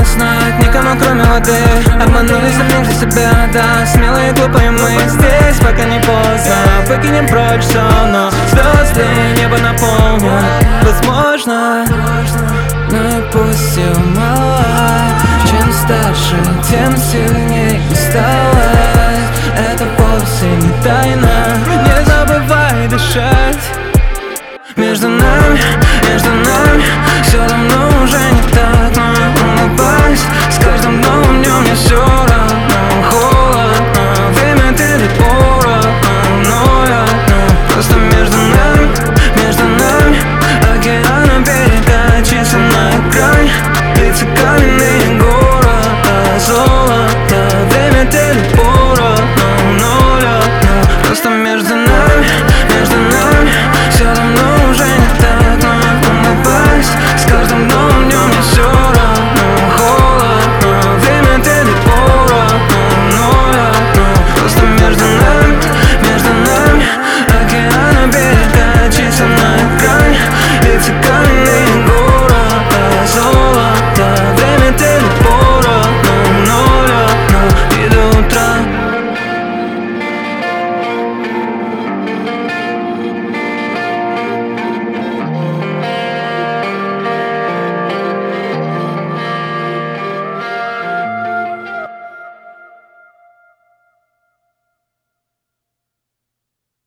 знать никому, кроме воды. Обманули самих же себя, да, смелые и глупые мы здесь, пока не поздно. Выкинем прочь все, но звезды небо наполнят. Возможно, но и пусть все мало. Чем старше, тем сильнее усталость. Это вовсе не тайна, не забывай дышать. Между нами все давно уже не так, но улыбаюсь с каждым новым днем, мне все равно холодно. Время ты пора, но я просто между нами океана берега, числа на экране, лица каменные города, золото. Время ты пора, но я просто между нами